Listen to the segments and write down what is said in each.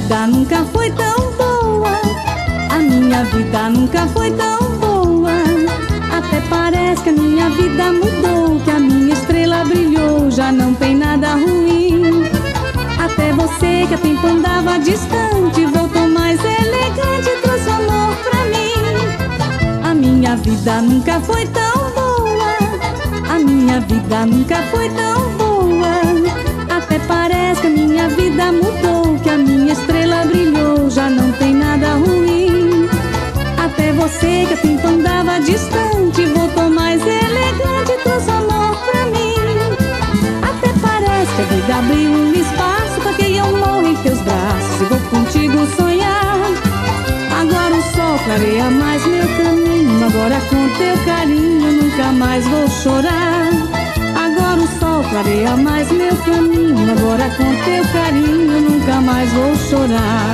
vida nunca foi tão boa. A minha vida nunca foi tão boa. Até parece que a minha vida mudou, que a minha estrela brilhou, já não tem nada ruim. Até você que a tempo andava distante voltou mais elegante e trouxe amor pra mim. A minha vida nunca foi tão boa. A minha vida nunca foi tão boa. Até parece que a minha vida mudou, que a minha estrela brilhou, já não tem nada ruim. Até você que a tempo andava distante voltou mais elegante e trouxe amor pra mim. Até parece que a vida abriu um espaço pra que eu morra em teus braços e vou contigo sonhar. Agora o sol clareia mais meu caminho, agora com teu carinho eu nunca mais vou chorar. Agora o sol clareia mais meu caminho, agora com teu carinho eu nunca mais vou chorar.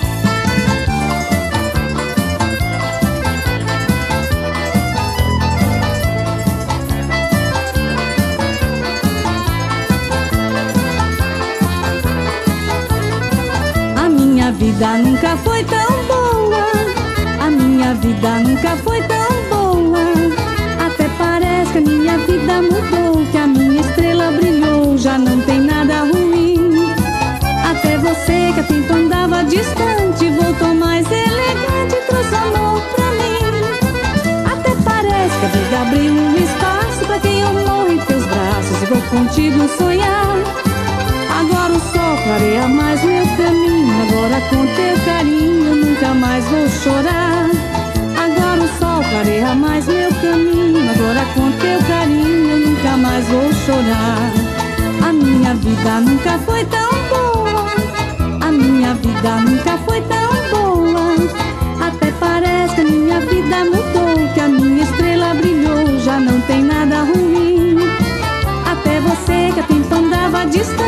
A minha vida nunca foi tão boa. A minha vida nunca foi tão boa. Até parece que a minha vida mudou, que a minha estrela brilhou, já não tem nada ruim. Até você que a tempo andava distante voltou mais elegante e trouxe amor pra mim. Até parece que a vida abriu um espaço pra que eu morra em teus braços e vou contigo sonhar. Agora o sol clareia mais meu caminho, agora com teu carinho eu nunca mais vou chorar. Agora o sol clareia mais meu caminho, agora com teu carinho eu nunca mais vou chorar. A minha vida nunca foi tão boa. A minha vida nunca foi tão boa. Até parece que a minha vida mudou, que a minha estrela brilhou, já não tem nada ruim. Até você que a tempo andava distante